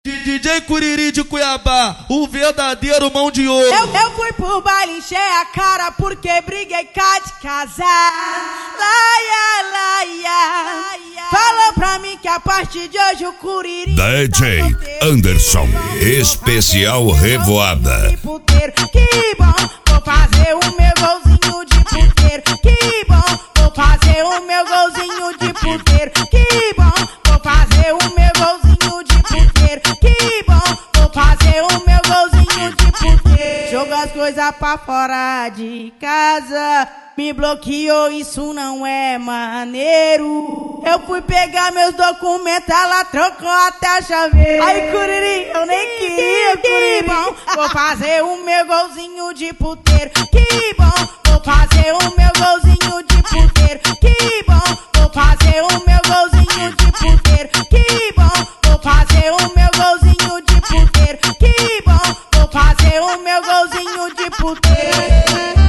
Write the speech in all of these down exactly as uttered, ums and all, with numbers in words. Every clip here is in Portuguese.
D J Curiri de Cuiabá, o verdadeiro mão de ouro. Eu, eu fui pro baile, encher a cara porque briguei cá de casar. Laia, laia, falou pra mim que a partir de hoje o Curiri D J Anderson, especial Revoada. Que bom, vou fazer o meu golzinho de puteiro. Que bom, vou fazer o meu golzinho de puteiro. Que bom, vou fazer o meu golzinho de puteiro. Que bom, vou fazer o meu golzinho de puteiro. Joga as coisas pra fora de casa, me bloqueou, isso não é maneiro. Eu fui pegar meus documentos, ela trocou até a chaveira. Ai, Curiri, eu nem queria, Curiri. Que bom, vou fazer o meu golzinho de puteiro. Que bom, vou fazer o meu golzinho de puteiro. Que bom, vou fazer o meu golzinho de puteiro. Que bom, vou fazer o meu golzinho de puteiro. Que bom, vou fazer o meu golzinho de puteiro.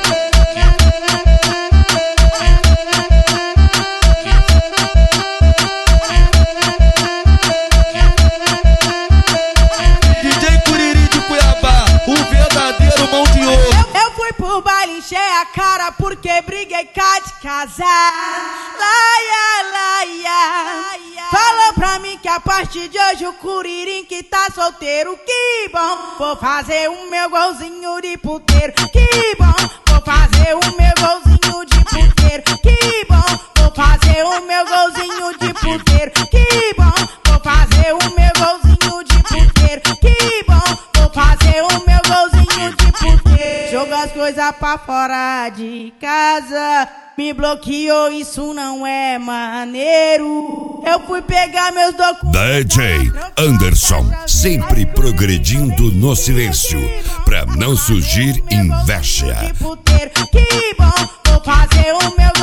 O baile encher a cara porque briguei cá de casar. Laia, laia, falou pra mim que a partir de hoje o Curirim que tá solteiro. Que bom, vou fazer o meu golzinho de puteiro. Que bom, vou fazer o meu golzinho de puteiro. Que bom, vou fazer o meu golzinho de puteiro. Que bom, vou fazer o meu golzinho de puteiro. Que bom, vou fazer o meu golzinho de puteiro. Joga as coisas pra fora de casa, me bloqueou, isso não é maneiro. Eu fui pegar meus documentos. D J Anderson, sempre progredindo no silêncio, pra não surgir inveja. Que bom, vou fazer o meu